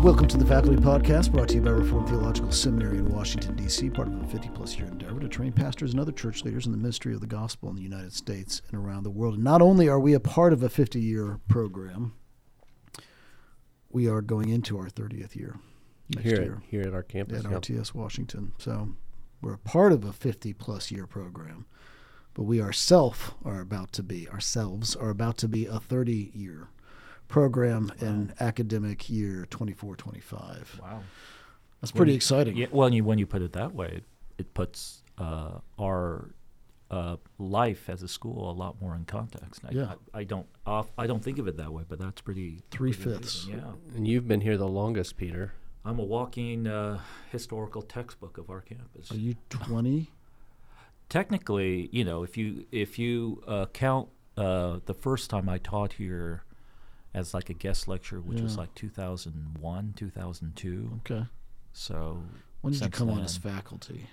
Welcome to the Faculty Podcast, brought to you by Reformed Theological Seminary in Washington, D.C., part of a 50-plus year endeavor to train pastors and other church leaders in the ministry of the gospel in the United States and around the world. And not only are we a part of a 50-year program, we are going into our 30th year next year. Here at our campus. At RTS Washington. So we're a part of a 50-plus year program, but we ourselves are about to be a 30-year program in academic year 24-25. Wow. That's pretty exciting. Yeah, well, when you put it that way, it puts our life as a school a lot more in context. I don't think of it that way, but that's pretty 3/5. Yeah. And you've been here the longest, Peter. I'm a walking historical textbook of our campus. Are you 20? Technically, if you count the first time I taught here as like a guest lecture, which was like 2001, 2002. Okay. So when did you come on as faculty?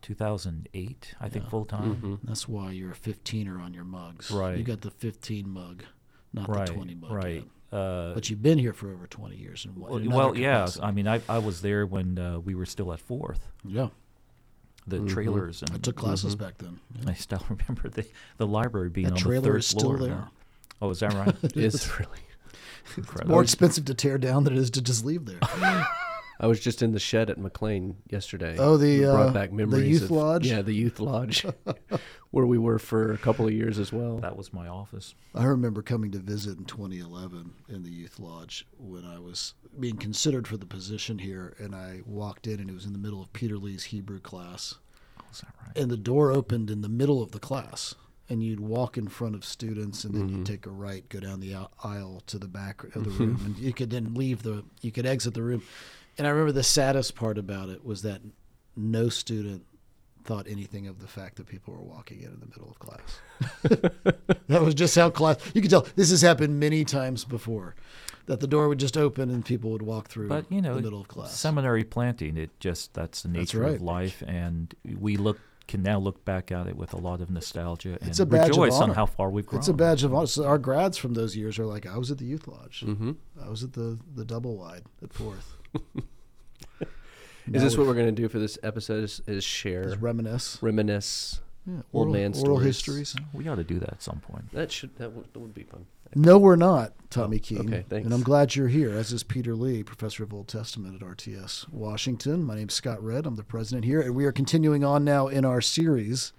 2008, I think, full time. Mm-hmm. That's why you're a 15er on your mugs. Right. You got the 15 mug, not the 20 mug. Right. But you've been here for over 20 years. Yeah. I mean, I was there when we were still at Fourth. Yeah. The trailers. And I took classes back then. Yeah. I still remember the library being on the trailer third is still floor. there. Oh, is that right? It's really It's more expensive to tear down than it is to just leave there. I was just in the shed at McLean yesterday. Oh, brought back memories the youth lodge? Yeah, the youth lodge, where we were for a couple of years as well. That was my office. I remember coming to visit in 2011 in the youth lodge when I was being considered for the position here, and I walked in, and it was in the middle of Peter Lee's Hebrew class. Oh, is that right? And the door opened in the middle of the class, and you'd walk in front of students, and then you'd take a right, go down the aisle to the back of the room, and you could then you could exit the room. And I remember the saddest part about it was that no student thought anything of the fact that people were walking in the middle of class. That was just how class. You could tell this has happened many times before, that the door would just open and people would walk through the middle of class. Seminary planting, that's the nature of life, and we can now look back at it with a lot of nostalgia and rejoice on how far we've grown. It's a badge of honor. So our grads from those years are like, I was at the youth lodge. Mm-hmm. I was at the double wide at Fourth. Is this what we're going to do for this episode? Is share, is reminisce, old man oral stories. histories. We ought to do that at some point. That would be fun. No, we're not, Tommy Keene. Okay, thanks. And I'm glad you're here, as is Peter Lee, professor of Old Testament at RTS Washington. My name's Scott Redd. I'm the president here, and we are continuing on now in our series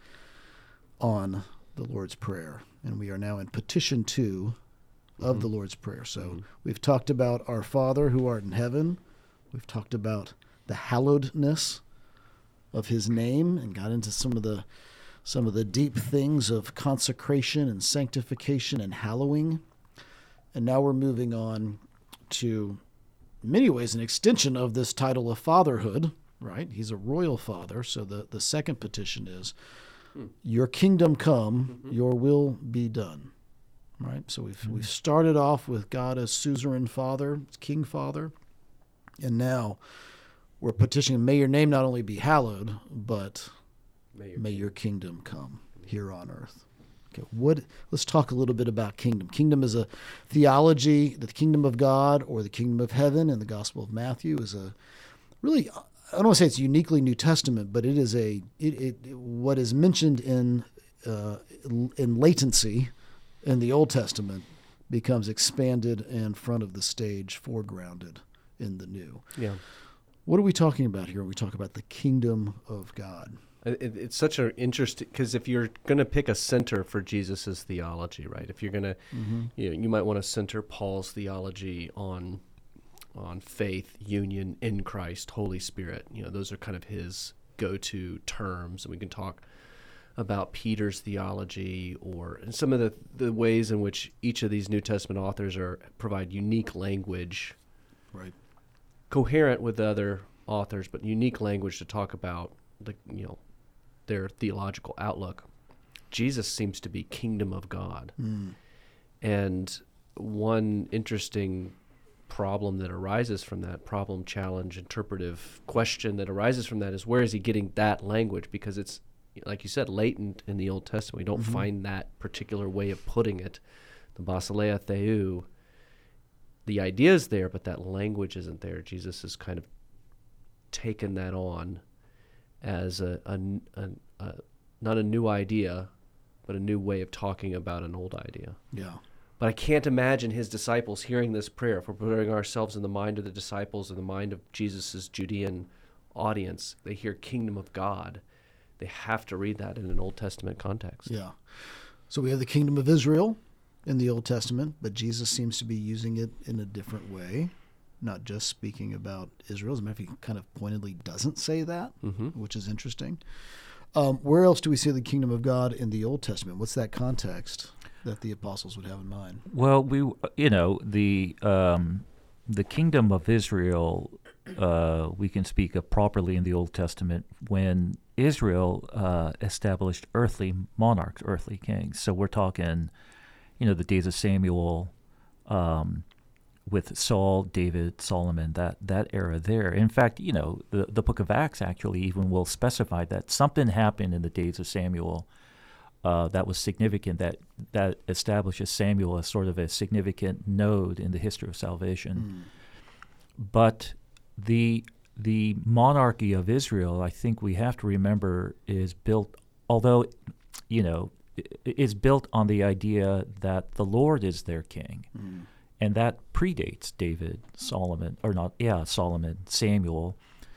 on the Lord's Prayer, and we are now in petition 2 of the Lord's Prayer. So we've talked about our Father who art in heaven. We've talked about the hallowedness of his name and got into some of the deep things of consecration and sanctification and hallowing. And now we're moving on to, in many ways, an extension of this title of fatherhood, right? He's a royal father. So the second petition is, your kingdom come, your will be done, right? So we've started off with God as suzerain father, king father, and now we're petitioning, may your name not only be hallowed, but may your kingdom come here on earth. Okay, let's talk a little bit about kingdom. Kingdom is a theology. The kingdom of God or the kingdom of heaven in the Gospel of Matthew is a really, I don't want to say it's uniquely New Testament, but it is what is mentioned in latency in the Old Testament becomes expanded in front of the stage, foregrounded in the New. Yeah. What are we talking about here when we talk about the kingdom of God? It's such an interesting, because if you're going to pick a center for Jesus's theology, right? If you're going to, you might want to center Paul's theology on faith, union in Christ, Holy Spirit. Those are kind of his go-to terms, and we can talk about Peter's theology and some of the ways in which each of these New Testament authors provide unique language, right? Coherent with other authors, but unique language to talk about their theological outlook. Jesus seems to be kingdom of God. And one interesting problem that arises from that, problem, challenge, interpretive question that arises from that is, where is he getting that language? Because it's, like you said, latent in the Old Testament. We don't find that particular way of putting it. The basileia theou the idea is there, but that language isn't there. Jesus has kind of taken that on as not a new idea, but a new way of talking about an old idea. Yeah. But I can't imagine his disciples hearing this prayer. If we're putting ourselves in the mind of the disciples, in the mind of Jesus' Judean audience, they hear kingdom of God. They have to read that in an Old Testament context. Yeah. So we have the kingdom of Israel in the Old Testament, but Jesus seems to be using it in a different way, not just speaking about Israel. As a matter of fact, he kind of pointedly doesn't say that, which is interesting. Where else do we see the kingdom of God in the Old Testament? What's that context that the apostles would have in mind? Well, the kingdom of Israel, we can speak of properly in the Old Testament when Israel established earthly monarchs, earthly kings. So we're talking, the days of Samuel, with Saul, David, Solomon, that era there. In fact, the book of Acts actually even will specify that something happened in the days of Samuel that was significant, that establishes Samuel as sort of a significant node in the history of salvation. But the monarchy of Israel, I think we have to remember, is built, although, is built on the idea that the Lord is their king. And that predates Solomon, Samuel,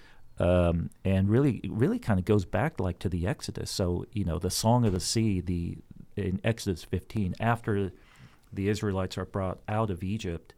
and really kind of goes back like to the Exodus. So, the Song of the Sea, in Exodus 15, after the Israelites are brought out of Egypt,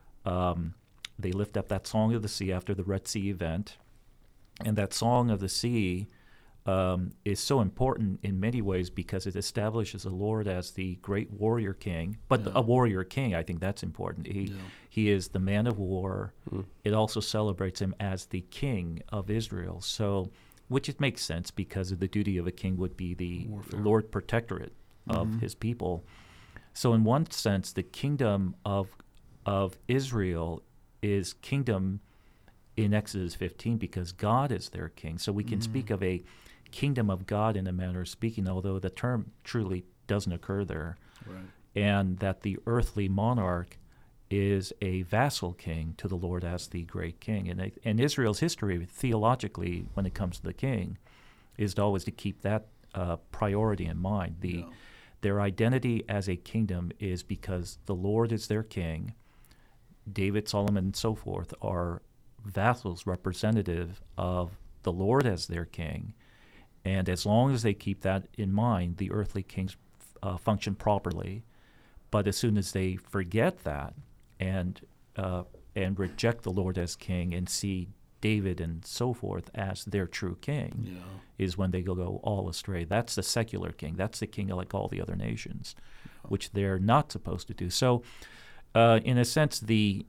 they lift up that Song of the Sea after the Red Sea event. And that Song of the Sea is so important in many ways because it establishes the Lord as the great warrior king. But a warrior king, I think that's important. He is the man of war. It also celebrates him as the king of Israel. So, which it makes sense because the duty of a king would be the Lord protectorate of his people. So in one sense, the kingdom of Israel is kingdom in Exodus 15 because God is their king. So we can speak of a kingdom of God in a manner of speaking, although the term truly doesn't occur there. Right. And that the earthly monarch is a vassal king to the Lord as the great king. And Israel's history, theologically, when it comes to the king, is always to keep that priority in mind. Their identity as a kingdom is because the Lord is their king. David, Solomon, and so forth are vassals representative of the Lord as their king. And as long as they keep that in mind, the earthly kings function properly. But as soon as they forget that and reject the Lord as king and see David and so forth as their true king, is when they go all astray. That's the secular king. That's the king like all the other nations, which they're not supposed to do. So, in a sense, the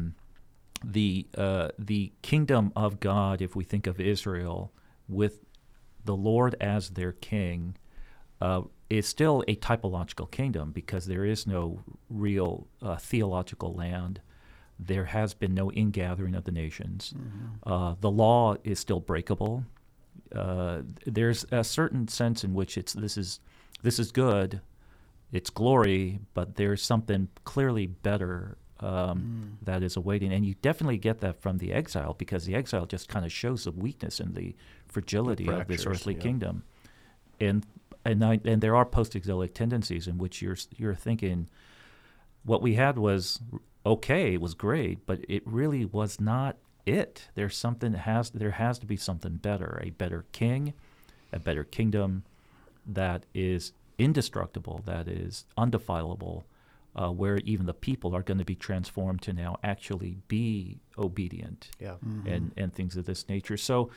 kingdom of God, if we think of Israel with the Lord as their king, is still a typological kingdom because there is no real theological land. There has been no ingathering of the nations. The law is still breakable. There's a certain sense in which this is good, it's glory, but there's something clearly better that is awaiting. And you definitely get that from the exile because the exile just kind of shows the weakness and the fragility of this earthly kingdom. And there are post-exilic tendencies in which you're thinking what we had was okay, it was great, but it really was not it. There has to be something better, a better king, a better kingdom that is indestructible, that is undefilable, where even the people are going to be transformed to now actually be obedient, and things of this nature. So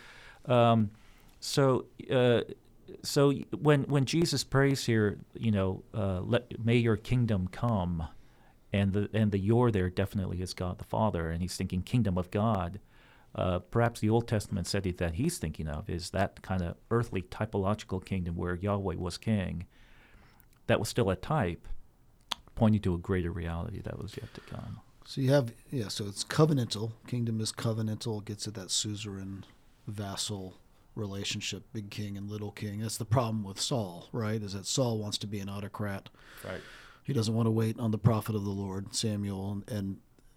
when Jesus prays here, may your kingdom come, and the your there definitely is God the Father, and he's thinking kingdom of God. Perhaps the Old Testament setting that he's thinking of is that kind of earthly typological kingdom where Yahweh was king. That was still a type, pointing to a greater reality that was yet to come. So you have, so it's covenantal. Kingdom is covenantal. Gets at that suzerain vassal relationship, big king and little king. That's the problem with Saul, right? Is that Saul wants to be an autocrat. Right. He doesn't want to wait on the prophet of the Lord, Samuel, and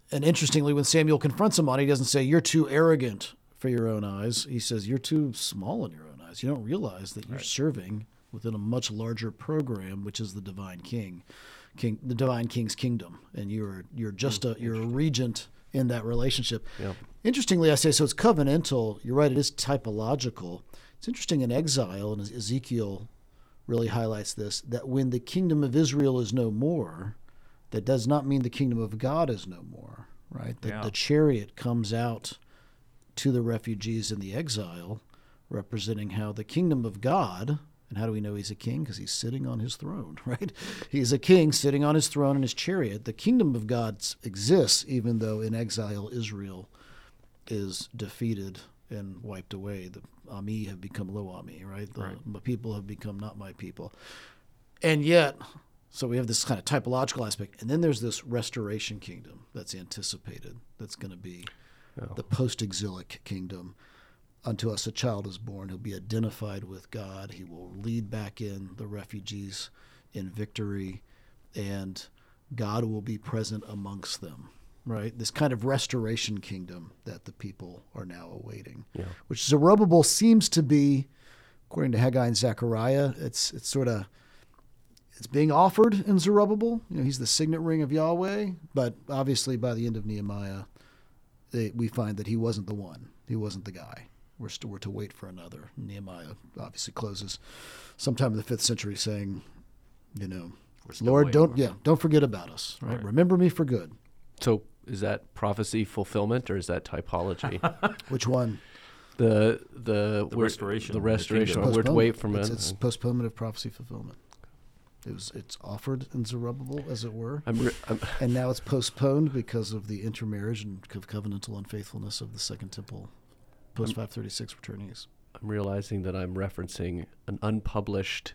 And interestingly, when Samuel confronts him on it, he doesn't say, you're too arrogant for your own eyes. He says, you're too small in your own eyes. You don't realize that you're serving within a much larger program, which is the divine the divine king's kingdom. And you're a regent in that relationship. Yeah. Interestingly, I say, so it's covenantal. You're right, it is typological. It's interesting in exile, and Ezekiel really highlights this, that when the kingdom of Israel is no more, that does not mean the kingdom of God is no more, right? That the chariot comes out to the refugees in the exile, representing how the kingdom of God, and how do we know he's a king? Because he's sitting on his throne, right? He's a king sitting on his throne in his chariot. The kingdom of God exists, even though in exile Israel is defeated and wiped away. The Ami have become Lo Ami, right? The people have become not my people. And yet, so we have this kind of typological aspect. And then there's this restoration kingdom that's anticipated. That's going to be the post-exilic kingdom. Unto us a child is born. He'll be identified with God. He will lead back in the refugees in victory. And God will be present amongst them. Right, this kind of restoration kingdom that the people are now awaiting, which Zerubbabel seems to be, according to Haggai and Zechariah, it's being offered in Zerubbabel. He's the signet ring of Yahweh, but obviously by the end of Nehemiah, we find that he wasn't the one. He wasn't the guy. We're to wait for another. Nehemiah obviously closes sometime in the 5th century saying, Lord, don't forget about us. Right? Remember me for good. So is that prophecy fulfillment or is that typology? Which one? The restoration. The restoration. We're to wait from it's postponement of prophecy fulfillment. It's offered in Zerubbabel, as it were, and now it's postponed because of the intermarriage and covenantal unfaithfulness of the Second Temple post 536 returnees. I'm realizing that I'm referencing an unpublished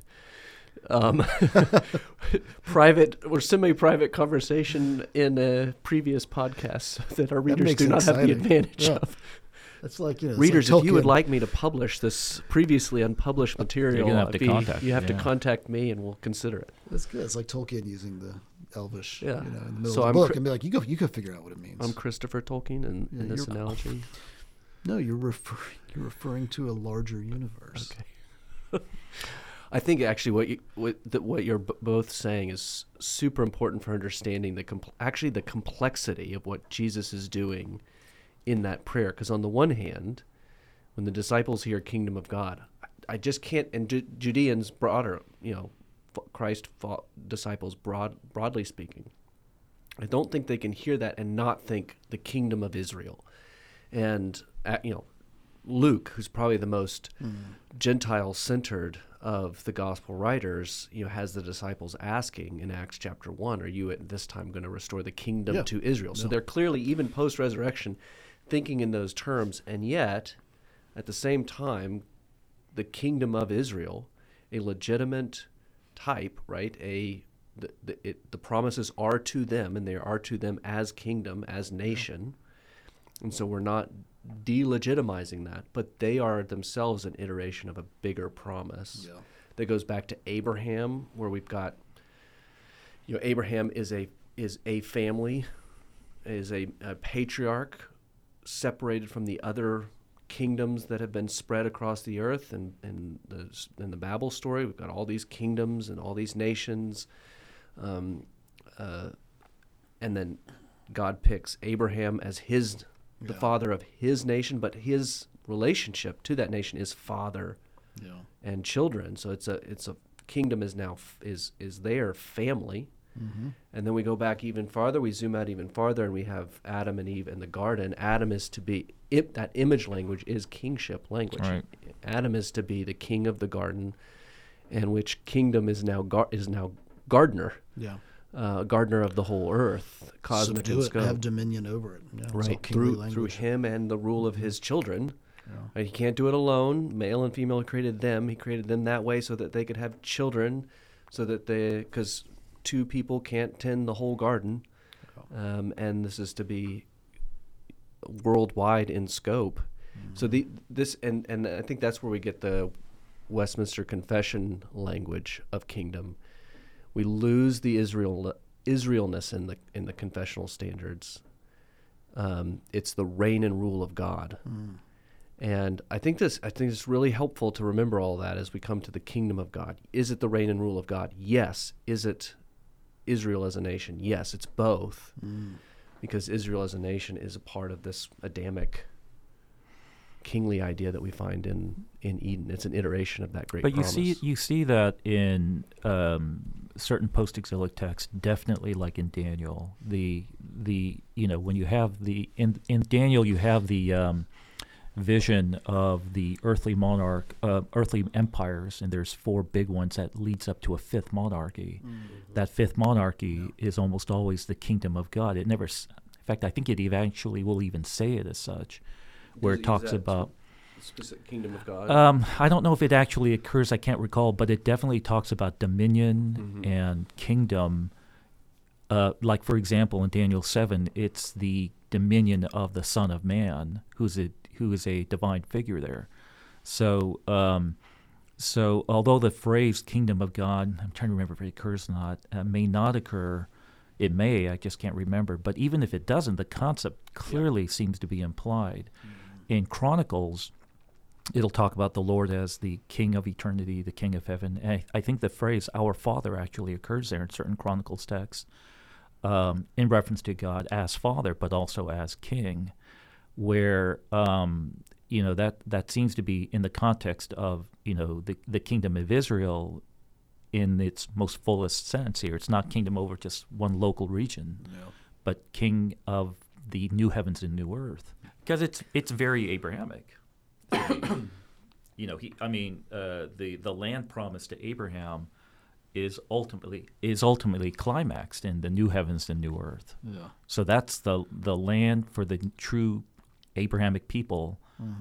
private or semi-private conversation in a previous podcast that our readers do not have the advantage of. That's like, readers, if you would like me to publish this previously unpublished material, you have to contact me and we'll consider it. That's good. It's like Tolkien using the Elvish in the middle so of the book and be like, you go figure out what it means. I'm Christopher Tolkien in this analogy. No, you're referring to a larger universe. Okay. I think actually what you're both saying is super important for understanding the complexity of what Jesus is doing in that prayer. Because on the one hand, when the disciples hear "Kingdom of God," I just can't. And Judeans broader, Christ disciples broadly speaking, I don't think they can hear that and not think the kingdom of Israel. And Luke, who's probably the most Gentile-centered of the gospel writers, has the disciples asking in Acts chapter 1, are you at this time going to restore the kingdom to Israel? So they're clearly, even post-resurrection, thinking in those terms, and yet, at the same time, the kingdom of Israel, a legitimate type, right? The promises are to them, and they are to them as kingdom, as nation, and so we're not delegitimizing that, but they are themselves an iteration of a bigger promise that goes back to Abraham, where we've got, Abraham is a family, is a patriarch separated from the other kingdoms that have been spread across the earth. And in the Babel story, we've got all these kingdoms and all these nations, and then God picks Abraham as the father of his nation, but his relationship to that nation is father and children. So it's a kingdom is now is their family. And then we go back even farther. We zoom out even farther, and we have Adam and Eve in the garden. Adam is to be that image language is kingship language. Right. Adam is to be the king of the garden, and which kingdom is now gardener. Gardener of the whole earth, cosmic and scope. Have dominion over it. Right, through him and the rule of his children. Right, he can't do it alone. Male and female created them. He created them that way so that they could have children, because two people can't tend the whole garden. And this is to be worldwide in scope. So and I think that's where we get the Westminster Confession language of kingdom. We lose the Israelness in the confessional standards, It's the reign and rule of God. And I think it's really helpful to remember all that as we come to the kingdom of God. Is it the reign and rule of God? Yes. Is it Israel as a nation? Yes, it's both. Because Israel as a nation is a part of this Adamic kingly idea that we find in Eden. It's an iteration of that great promise. But you see that in certain post-exilic texts, definitely like in Daniel. When you have in Daniel, you have the vision of the earthly empires, and there's 4 big ones that leads up to a 5th monarchy. That 5th monarchy is almost always the kingdom of God. It never, in fact, I think it eventually will even say it as such, where it talks about the specific kingdom of God. I don't know if it actually occurs. I can't recall, but it definitely talks about dominion and kingdom. Like, for example, in Daniel 7, it's the dominion of the Son of Man, who is a divine figure there. So although the phrase "kingdom of God," I'm trying to remember if it occurs or not, may not occur. It may, I just can't remember. But even if it doesn't, the concept clearly seems to be implied. In Chronicles, it'll talk about the Lord as the King of eternity, the King of heaven. And I think the phrase "Our Father" actually occurs there in certain Chronicles texts, in reference to God as Father, but also as King, where that seems to be in the context of the kingdom of Israel in its most fullest sense here. It's not kingdom over just one local region, but king of the new heavens and new earth, because it's very Abrahamic. The land promised to Abraham is ultimately climaxed in the new heavens and new earth. Yeah. So that's the land for the true Abrahamic people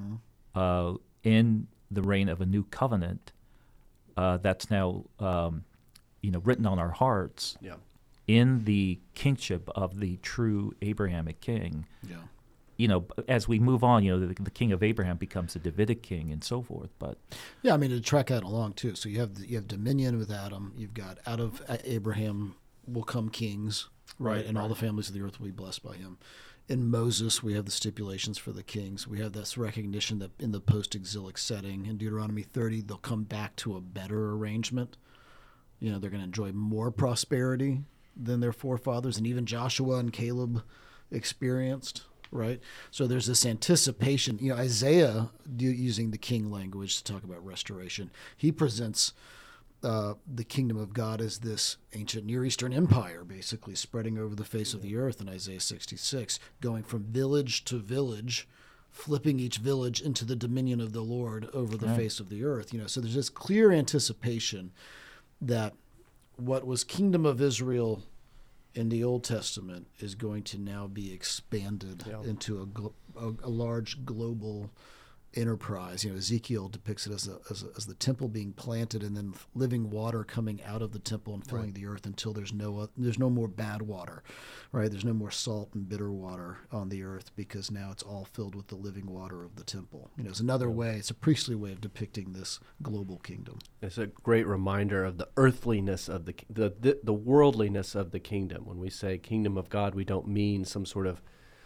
in the reign of a new covenant that's now written on our hearts in the kingship of the true Abrahamic king. Yeah. As we move on, the king of Abraham becomes a Davidic king and so forth. But yeah, I mean, to track that along too. So you have dominion with Adam. You've got out of Abraham will come kings, right? And all the families of the earth will be blessed by him. In Moses, we have the stipulations for the kings. We have this recognition that in the post-exilic setting, in Deuteronomy 30, they'll come back to a better arrangement. They're going to enjoy more prosperity than their forefathers, and even Joshua and Caleb experienced, right? So there's this anticipation. Isaiah, using the king language to talk about restoration, he presents the kingdom of God as this ancient Near Eastern empire, basically spreading over the face of the earth in Isaiah 66, going from village to village, flipping each village into the dominion of the Lord over the face of the earth. So there's this clear anticipation that what was kingdom of Israel in the Old Testament is going to now be expanded into a large global enterprise. Ezekiel depicts it as the temple being planted and then living water coming out of the temple and filling the earth until there's no more bad water, right? There's no more salt and bitter water on the earth because now it's all filled with the living water of the temple. It's another way. It's a priestly way of depicting this global kingdom. It's a great reminder of the earthliness of the worldliness of the kingdom. When we say kingdom of God, we don't mean some sort of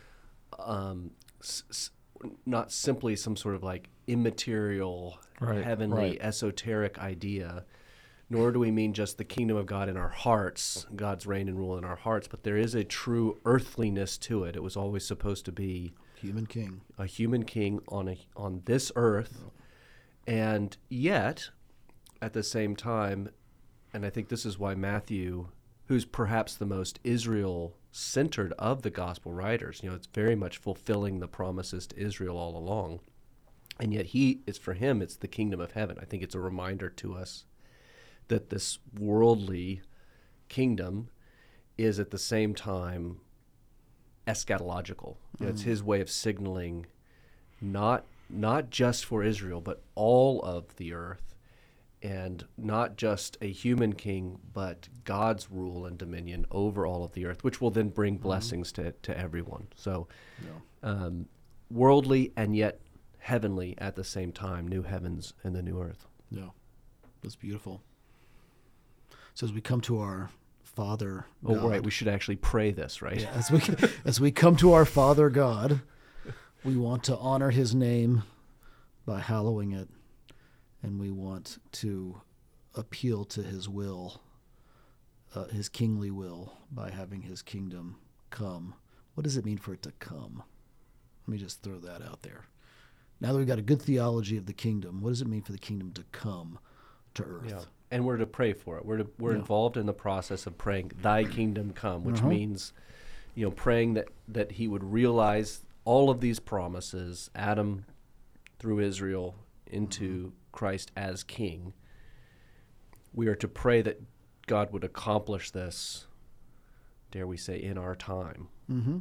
not simply some sort of like immaterial, heavenly, esoteric idea, nor do we mean just the kingdom of God in our hearts, God's reign and rule in our hearts, but there is a true earthliness to it. It was always supposed to be a human king on this earth, and yet, at the same time, and I think this is why Matthew, who's perhaps the most Israel-centered of the gospel writers, it's very much fulfilling the promises to Israel all along. And yet for him, it's the kingdom of heaven. I think it's a reminder to us that this worldly kingdom is at the same time eschatological. It's his way of signaling not just for Israel, but all of the earth, and not just a human king, but God's rule and dominion over all of the earth, which will then bring blessings to everyone. So worldly and yet heavenly at the same time, new heavens and the new earth. Yeah, that's beautiful. So as we come to our Father Oh, God. right. We should actually pray this, right? Yeah, as we come to our Father God, we want to honor his name by hallowing it, and we want to appeal to his will, his kingly will, by having his kingdom come. What does it mean for it to come? Let me just throw that out there. Now that we've got a good theology of the kingdom, what does it mean for the kingdom to come to earth? Yeah. And we're to pray for it. We're involved in the process of praying, "Thy kingdom come," which means, praying that he would realize all of these promises, Adam through Israel into Christ as king. We are to pray that God would accomplish this, dare we say, in our time. Mm-hmm.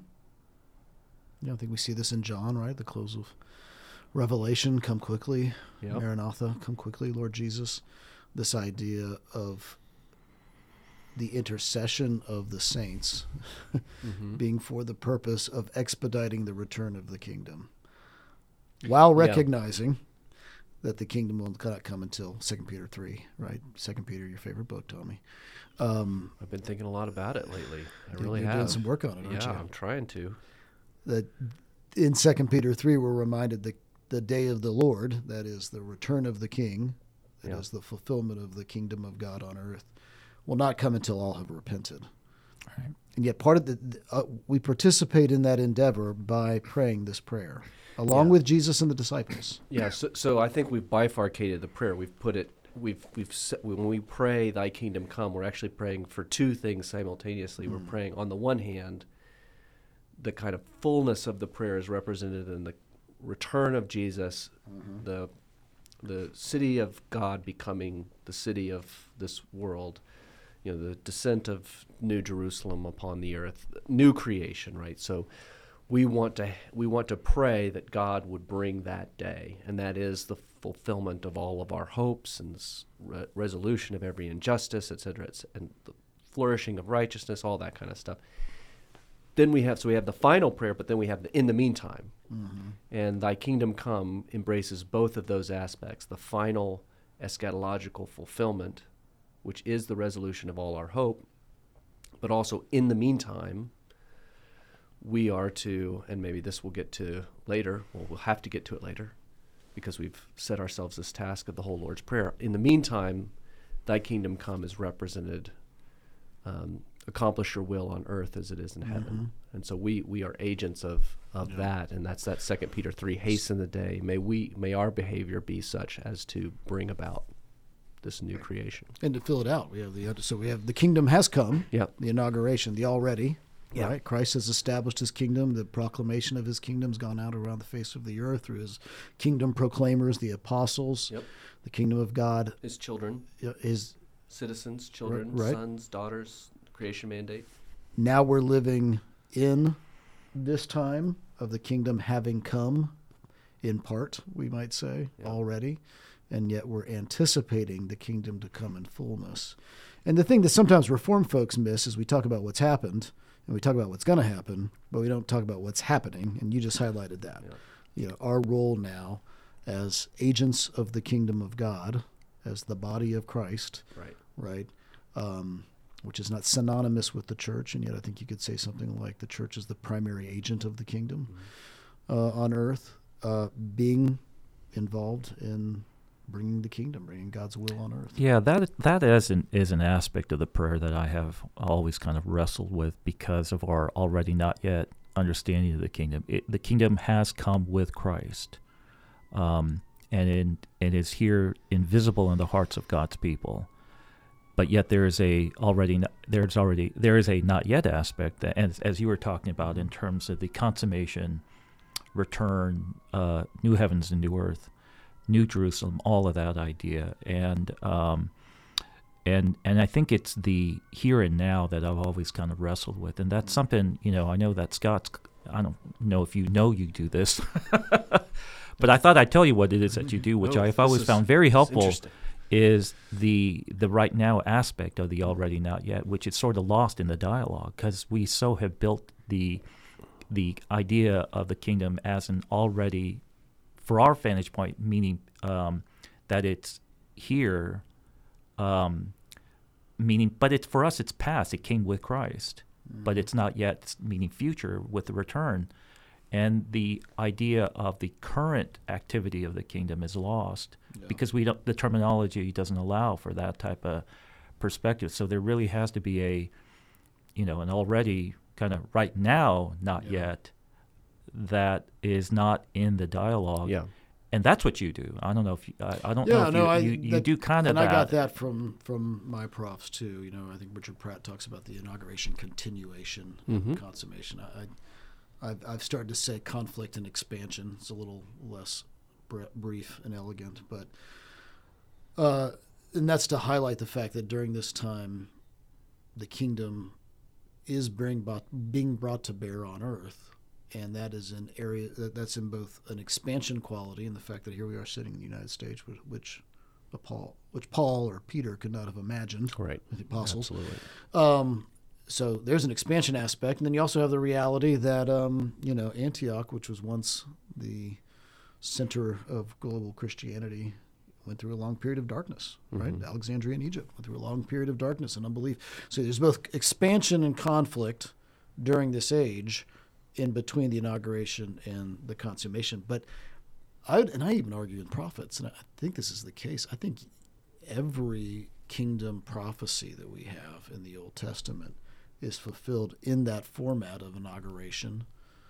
I think we see this in John, right? The close of Revelation, come quickly. Yep. Maranatha, come quickly, Lord Jesus. This idea of the intercession of the saints being for the purpose of expediting the return of the kingdom, while recognizing that the kingdom will not come until 2 Peter 3, right? 2 Peter, your favorite book, Tommy. I've been thinking a lot about it lately. I really you're have. doing some work on it, aren't you? Yeah, I'm trying to. That in 2 Peter 3, we're reminded that the day of the Lord, that is the return of the King, that is the fulfillment of the kingdom of God on earth, will not come until all have repented. Right. And yet part of we participate in that endeavor by praying this prayer, along with Jesus and the disciples. Yeah, so I think we've bifurcated the prayer. We've put it. We've when we pray, "Thy kingdom come," we're actually praying for two things simultaneously. We're praying, on the one hand, the kind of fullness of the prayer is represented in the return of Jesus, the city of God becoming the city of this world, the descent of New Jerusalem upon the earth, new creation, right? So we want to pray that God would bring that day, and that is the fulfillment of all of our hopes and resolution of every injustice, et cetera, and the flourishing of righteousness, all that kind of stuff. Then we have the final prayer, but then we have the "in the meantime." And "Thy kingdom come" embraces both of those aspects, the final eschatological fulfillment, which is the resolution of all our hope, but also in the meantime, we are to, and maybe this we'll get to later, we'll have to get to it later, because we've set ourselves this task of the whole Lord's Prayer. In the meantime, "Thy kingdom come" is represented, accomplish your will on earth as it is in heaven. And so we are agents of that, and that's that 2 Peter 3, hasten the day. May our behavior be such as to bring about this new creation. And to fill it out, we have the kingdom has come, Yep. the inauguration, the already, Yep. right? Christ has established his kingdom. The proclamation of his kingdom's gone out around the face of the earth through his kingdom proclaimers, the apostles. Yep. The kingdom of God His children, is citizens, children, Right. sons, daughters, creation mandate. now we're living in this time of the kingdom having come, in part, we might say, already, and yet we're anticipating the kingdom to come in fullness. And the thing that sometimes Reformed folks miss is we talk about what's happened, and we talk about what's going to happen, but we don't talk about what's happening, and you just highlighted that. Our role now as agents of the kingdom of God, as the body of Christ, right? Which is not synonymous with the church, and yet I think you could say something like the church is the primary agent of the kingdom on earth, being involved in bringing the kingdom, bringing God's will on earth. Yeah, that is an aspect of the prayer that I have always kind of wrestled with because of our already not yet understanding of the kingdom. The kingdom has come with Christ, and is here invisible in the hearts of God's people. But yet there is a not yet aspect that, as you were talking about in terms of the consummation, return, new heavens and new earth, New Jerusalem, all of that idea, and I think it's the here and now that I've always kind of wrestled with, and that's something I know that Scott's. I don't know if you do this, but I thought I'd tell you what it is that you do, which I've always found very helpful. Is the right now aspect of the already not yet, which is sort of lost in the dialogue because we so have built the idea of the kingdom as an already, for our vantage point, meaning that it's here, meaning, but it's for us, it's past. It came with Christ, but it's not yet, meaning future with the return. And the idea of the current activity of the kingdom is lost because we don't. The terminology doesn't allow for that type of perspective. So there really has to be an already kind of right now, not yet, that is not in the dialogue. Yeah. And that's what you do. I don't know if you do kind of and that. I got that from my profs too. I think Richard Pratt talks about the inauguration, continuation, consummation. I've started to say conflict and expansion. It's a little less brief and elegant, but and that's to highlight the fact that during this time, the kingdom is being brought to bear on earth. And that is an area that's in both an expansion quality and the fact that here we are sitting in the United States, which Paul or Peter could not have imagined. Right. With the apostles. Absolutely. So there's an expansion aspect, and then you also have the reality that Antioch, which was once the center of global Christianity, went through a long period of darkness. Right. Alexandria in Egypt went through a long period of darkness and unbelief. So there's both expansion and conflict during this age, in between the inauguration and the consummation. But I even argue in prophets, and I think this is the case, I think every kingdom prophecy that we have in the Old Testament is fulfilled in that format of inauguration,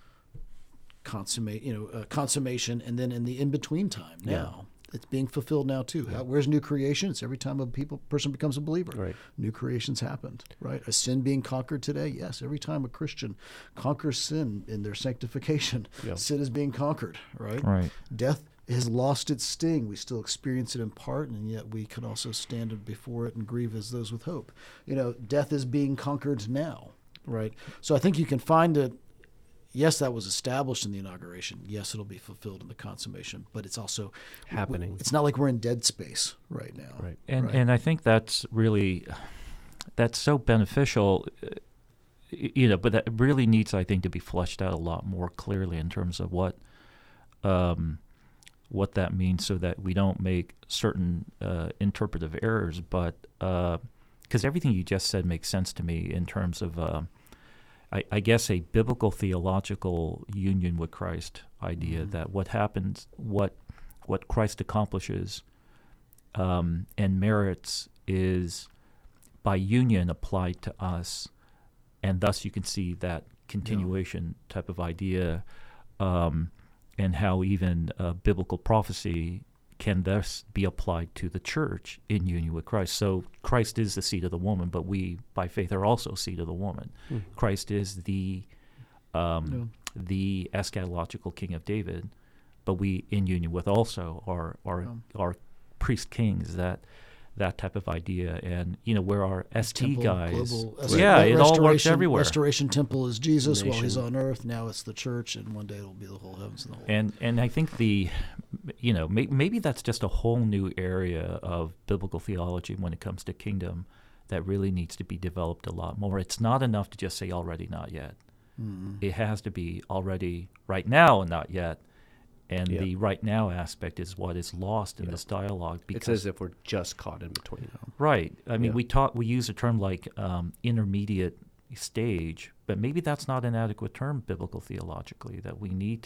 consummation, and then in the in-between time now. It's being fulfilled now too. Yeah. Where's new creation? It's every time a person becomes a believer. Right. New creation's happened. Right. A sin being conquered today. Yes. Every time a Christian conquers sin in their sanctification, sin is being conquered. Right. Right. Death has lost its sting. We still experience it in part, and yet we can also stand before it and grieve as those with hope. Death is being conquered now. Right. So I think you can find it. Yes, that was established in the inauguration. Yes, it'll be fulfilled in the consummation, but it's also happening. It's not like we're in dead space right now. Right. And I think that's so beneficial, but that really needs, I think, to be fleshed out a lot more clearly in terms of what that means, so that we don't make certain interpretive errors. But because everything you just said makes sense to me in terms of I guess a biblical theological union with Christ idea, that what happens, what Christ accomplishes and merits is by union applied to us, and thus you can see that continuation type of idea, and how even biblical prophecy can thus be applied to the church in union with Christ. So Christ is the seed of the woman, but we, by faith, are also seed of the woman. Christ is the eschatological King of David, but we, in union with, also are priest kings. That type of idea, and where our ST guys, it all works everywhere. Restoration temple is Jesus while he's on earth. Now it's the church, and one day it'll be the whole heavens and the whole. And I think maybe that's just a whole new area of biblical theology when it comes to kingdom that really needs to be developed a lot more. It's not enough to just say already, not yet. It has to be already, right now, and not yet. And the right now aspect is what is lost in this dialogue. Because it's as if we're just caught in between. Right. I mean, we use a term like intermediate stage, but maybe that's not an adequate term biblical theologically, that we need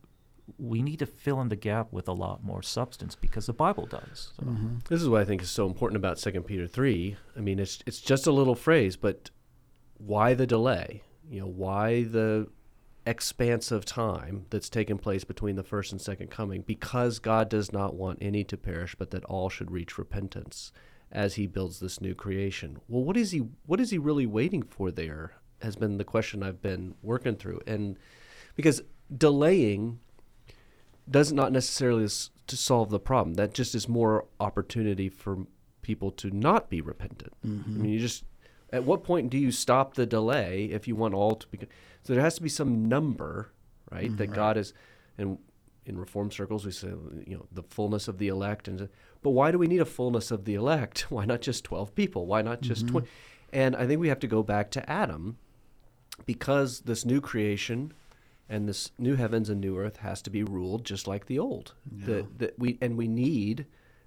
to fill in the gap with a lot more substance, because the Bible does. So. This is what I think is so important about 2 Peter 3. I mean, it's just a little phrase, but why the delay? Why the expanse of time that's taken place between the first and second coming? Because God does not want any to perish, but that all should reach repentance as he builds this new creation. Well, what is he really waiting for there has been the question I've been working through. And because delaying does not necessarily to solve the problem. That just is more opportunity for people to not be repentant. I mean, at what point do you stop the delay if you want all to be? So there has to be some number, right? That God is, and in Reformed circles we say, the fullness of the elect. But why do we need a fullness of the elect? Why not just 12 people? Why not just 20? And I think we have to go back to Adam, because this new creation and this new heavens and new earth has to be ruled just like the old. We need,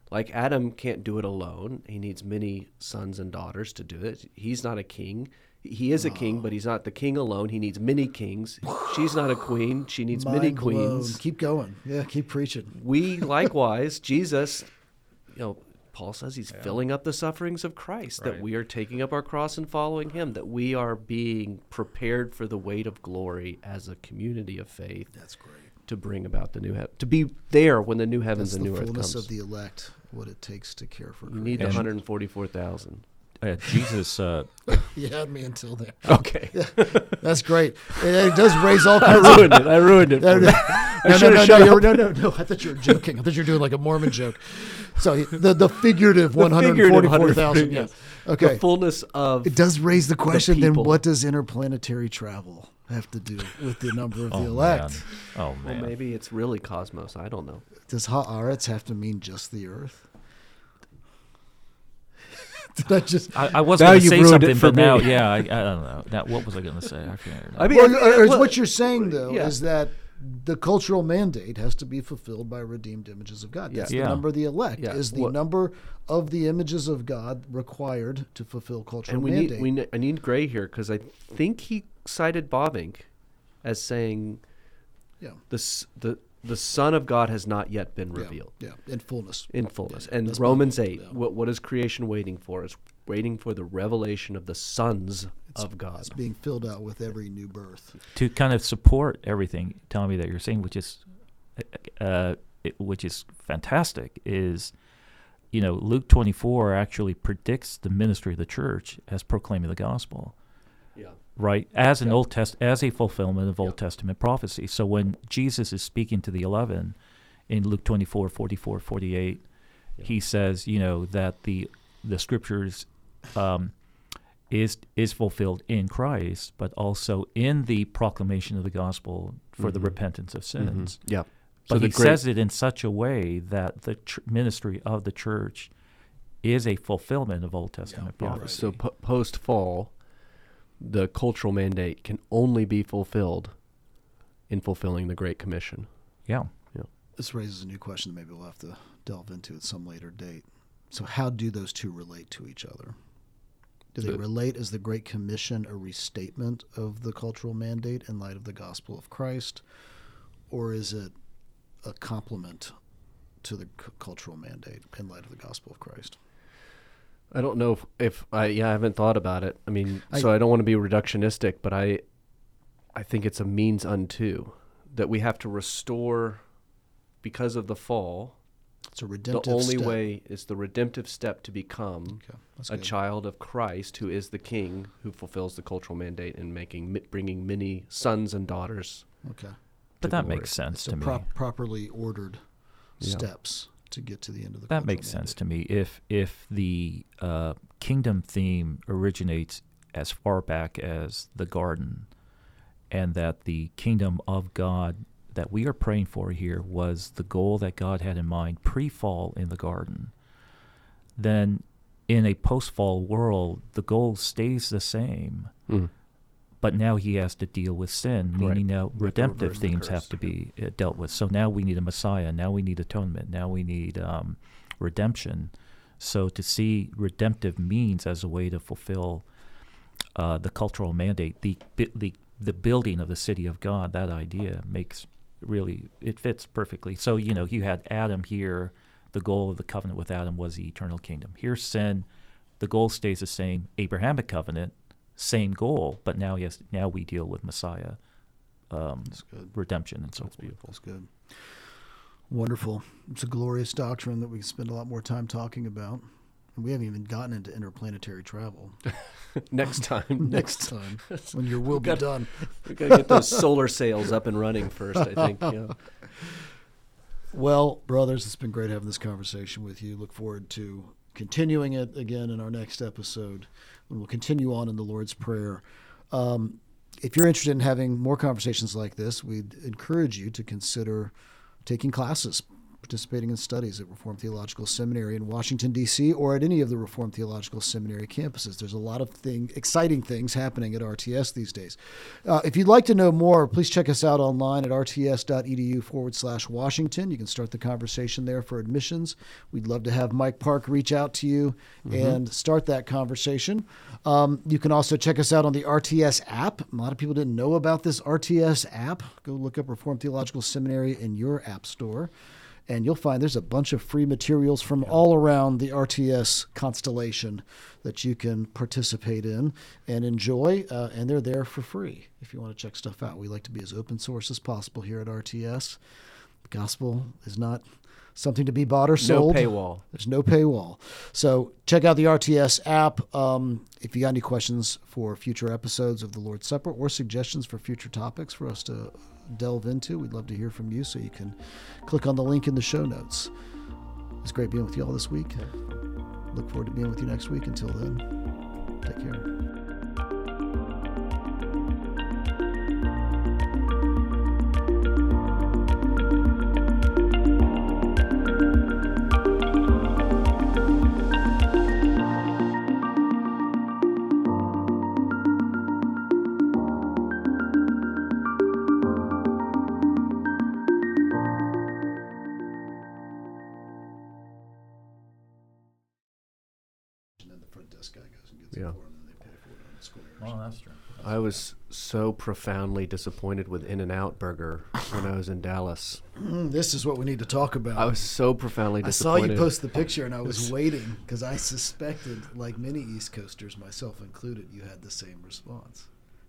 like Adam can't do it alone. He needs many sons and daughters to do it. He's not a king. He is a king, but he's not the king alone. He needs many kings. She's not a queen. She needs many Mind blown. queens. Keep going. Yeah, keep preaching. We likewise, Jesus, Paul says he's filling up the sufferings of Christ, that we are taking up our cross and following him, that we are being prepared for the weight of glory as a community of faith. That's great. To bring about the new heaven, to be there when the new heavens and new earth That's the comes. fullness of the elect, what it takes to care for You need the And- 144,000. Jesus, You had me until there. Okay. That's great. It does raise all kinds of... I ruined it. No, for no, you. no. I thought you were joking. I thought you were doing like a Mormon joke. So the figurative 144,000. Yeah. yes. Okay. The fullness of It does raise the question, then people. what does interplanetary travel have to do with the number of the elect? Oh, well, man. maybe it's really cosmos. I don't know. Does Haaretz have to mean just the earth? Did I just... I was Now going to you've say ruined it something, for but now, me. yeah, I don't know. Now, what was I going to say? I can't remember. I mean, Well, what you're saying, though, yeah. is that the cultural mandate has to be fulfilled by redeemed images of God. That's Yeah. the number of the elect, Yeah. is the What- number of the images of God required to fulfill cultural and mandate. I need Gray here because I think he cited Bobbing as saying Yeah. the Son of God has not yet been revealed. Yeah, in fullness. In fullness. Yeah, And that's Romans my- 8, yeah. what is creation waiting for? Is waiting for the revelation of the sons of God. It's being filled out with every new birth. To kind of support everything, Tommy, that you're saying, which is fantastic, is Luke 24 actually predicts the ministry of the church as proclaiming the gospel, Yeah. right? As an Yeah. as a fulfillment of Old Testament prophecy. So when Jesus is speaking to the 11 in Luke 24, 44, 48, he says, that the scriptures is fulfilled in Christ, but also in the proclamation of the gospel for the repentance of sins. Yeah. But the he says it in such a way that the ministry of the church is a fulfillment of Old Testament Yeah, prophecy. so post-fall, the cultural mandate can only be fulfilled in fulfilling the Great Commission. Yeah. This raises a new question that maybe we'll have to delve into at some later date. So how do those two relate to each other? Do they relate as the Great Commission a restatement of the cultural mandate in light of the gospel of Christ? Or is it a complement to the cultural mandate in light of the gospel of Christ? I don't know if I haven't thought about it. I mean, so I don't want to be reductionistic, but I think it's a means unto that we have to restore because of the fall. It's a redemptive The only step. way is the redemptive step to become Okay, that's a good. child of Christ, who is the King, who fulfills the cultural mandate and bringing many sons and daughters. Okay. But that glory. makes sense So to me. properly ordered Yeah. steps to get to the end of the That cultural makes sense mandate. to me. If the kingdom theme originates as far back as the garden, and that the kingdom of God that we are praying for here was the goal that God had in mind pre-fall in the garden, then in a post-fall world, the goal stays the same. But now he has to deal with sin, meaning now redemptive reverse the themes curse. have to be dealt with. So now we need a Messiah. Now we need atonement. Now we need redemption. So to see redemptive means as a way to fulfill the cultural mandate, the building of the city of God, that idea it fits perfectly. So, you had Adam here. The goal of the covenant with Adam was the eternal kingdom. Here's sin. The goal stays the same. Abrahamic covenant, same goal, but now we deal with Messiah, That's good. redemption, and so That's forth. beautiful. That's good. Wonderful. It's a glorious doctrine that we can spend a lot more time talking about. And we haven't even gotten into interplanetary travel. Next time. Next time, when your will be done. We got to get those solar sails up and running first, I think. Yeah. Well, brothers, it's been great having this conversation with you. Look forward to continuing it again in our next episode, when we'll continue on in the Lord's Prayer. If you're interested in having more conversations like this, we'd encourage you to consider taking classes, participating in studies at Reformed Theological Seminary in Washington, D.C., or at any of the Reformed Theological Seminary campuses. There's a lot of exciting things happening at RTS these days. If you'd like to know more, please check us out online at rts.edu/Washington. You can start the conversation there for admissions. We'd love to have Mike Park reach out to you and start that conversation. You can also check us out on the RTS app. A lot of people didn't know about this RTS app. Go look up Reformed Theological Seminary in your app store, and you'll find there's a bunch of free materials from all around the RTS constellation that you can participate in and enjoy, and they're there for free if you want to check stuff out. We like to be as open source as possible here at RTS. The gospel is not something to be bought or sold. No paywall. There's no paywall. So check out the RTS app. If you got any questions for future episodes of the Lord's Supper or suggestions for future topics for us to delve into, we'd love to hear from you. So you can click on the link in the show notes. It's great being with you all this week. Look forward to being with you next week. Until then, take care. Well, that's true. I was so profoundly disappointed with In-N-Out Burger when I was in Dallas. This is what we need to talk about. I was so profoundly I saw disappointed. you post the picture, and I was waiting because I suspected, like many East Coasters, myself included, you had the same response.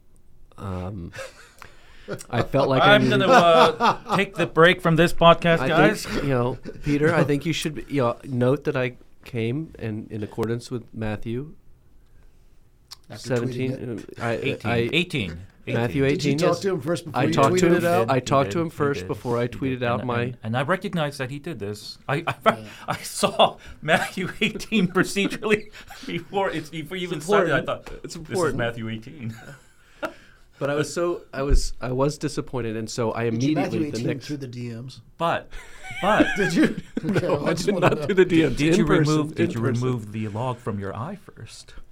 I felt like I'm going to take the break from this podcast, guys. I think, Peter, I think you should note that I came in accordance with Matthew After 17. 18. Matthew 18. Did you talk to him first before you talked tweeted it out? I talked to him first before I tweeted out my... And I recognized that he did this. I saw Matthew 18 procedurally before you even started. I thought, it's this important. is Matthew 18. But I was disappointed, and so I Did you immediately Matthew 18 through the DMs? But Did you? Okay, I did not do the DMs. did you in person, remove the log from your eye first?